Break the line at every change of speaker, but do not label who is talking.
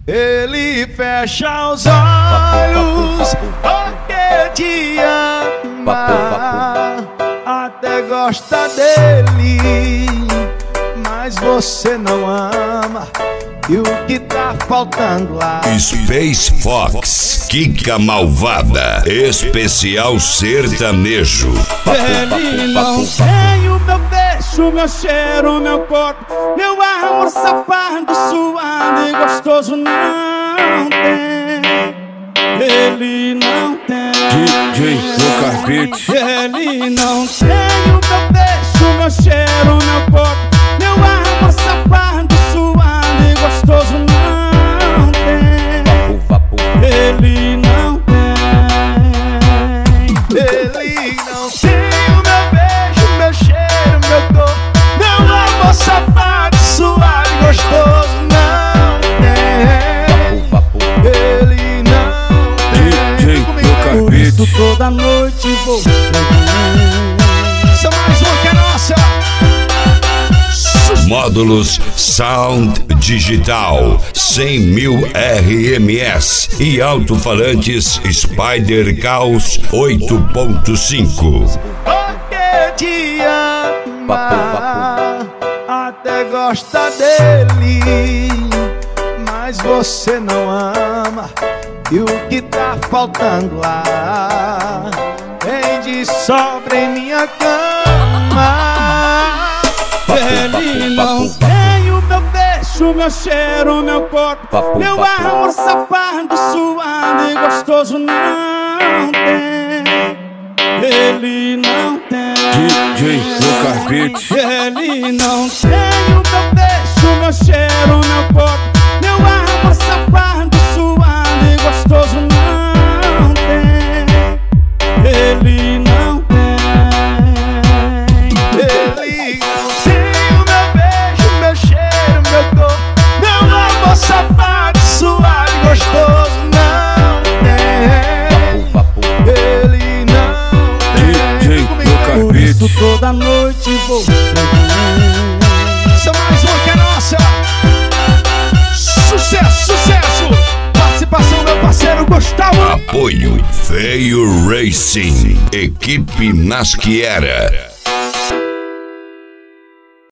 Ele fecha os olhos porque te ama, até gosta dele, mas você não ama. E o que tá faltando lá?
Space Fox, Kika Malvada, especial sertanejo.
Ele não tem o meu beijo, meu cheiro, meu corpo, meu amor safado, suado e gostoso. Não tem. Ele não tem.
DJ Lucas Beats.
Ele não tem o meu beijo, meu cheiro, meu corpo, meu amor safado, suado e gostoso. Não tem. Ele não tem. Ele não tem o meu beijo, meu cheiro, meu corpo, meu amor safado, suado e gostoso. Não tem. Ele não tem.
DJ Lucas
Por isso
Beats.
toda noite vou. Essa mais uma que é nossa.
Módulos Sound Digital 100.000 RMS e alto-falantes Spider Caos 8.5.
Porque te ama, até gosta dele, mas você não ama. E o que tá faltando lá tem de sobra em minha cama. Ele não tem o meu beijo, meu cheiro, meu corpo, meu amor safado, suado e gostoso. Não tem. Ele não tem.
DJ Lucas Beats.
Ele não tem o meu beijo, meu cheiro, meu corpo, meu amor safado, suado e gostoso. Não tem. Ele não tem. Ele não tem o meu beijo, meu cheiro, meu corpo, meu amor safado, suado e gostoso. Não tem. Ele não tem.
DJ Lucas
Por isso
Beats.
toda noite vou. Essa mais uma que é nossa. Sucesso, sucesso. Participação meu parceiro Gustavo.
Apoio Feio Racing, equipe Nasquiera.